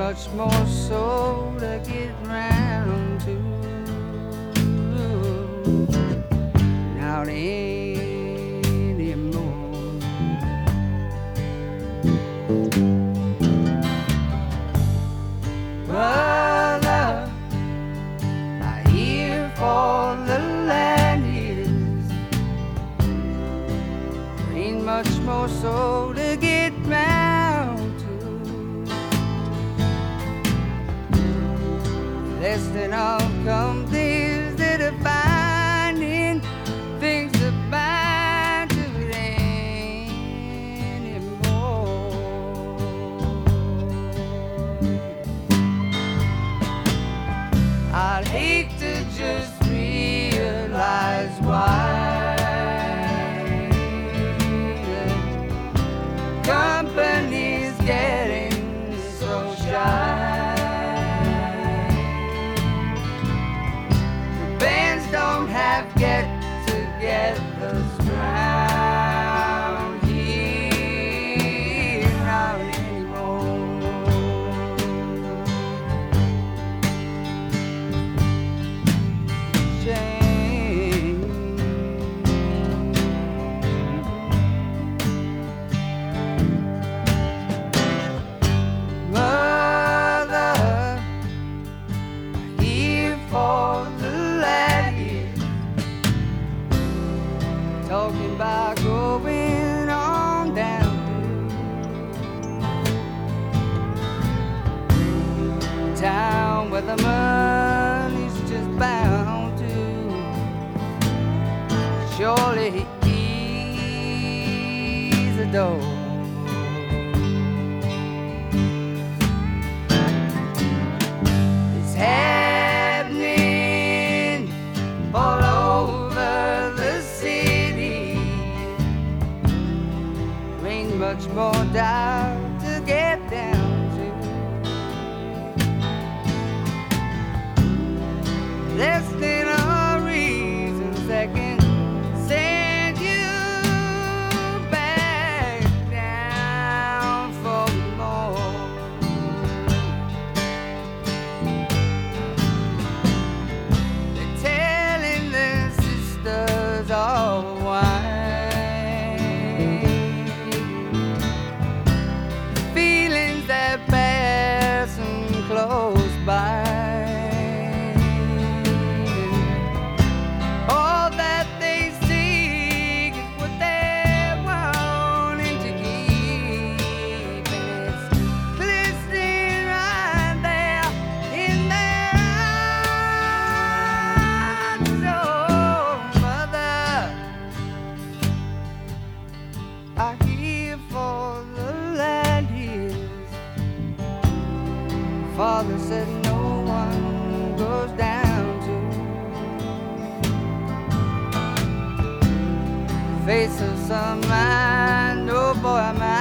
much more so to get round to. Not anymore. Brother, I hear for the land is ain't much more so to get round to. Less than all come things that are finding things to bind to it anymore. I'd hate to just realize why company's getting so shy. The bands don't have get-togethers round here not anymore. Shame. Mother, here for the ladies, talking about going on down to town where the money's just bound to surely ease the door. It's happening all over the city. Ain't much more down to get down to. Less than a reasons that can send you back down for more. They're telling their sisters all why feelings that pass and close by. All that they seek is what they're wanting to keep, and it's glistening right there in their eyes. Oh, mother, I hear for the land is. Father said no one goes down to face of some man. Oh boy, I'm